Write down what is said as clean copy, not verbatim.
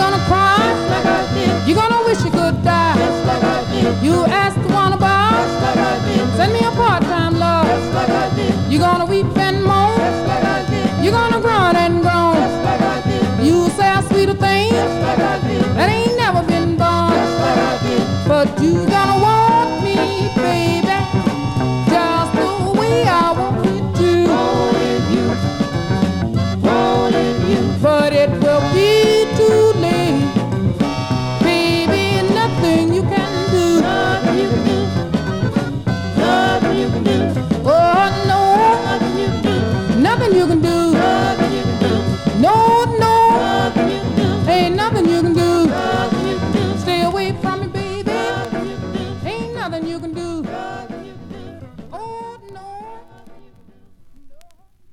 gonna cry. Just like I did. You're gonna wish you could die. Just like I did. You asked the one above. Just like I did. Send me a part-time love. Just like I did. You're gonna weep and moan. Just like I did. You're gonna groan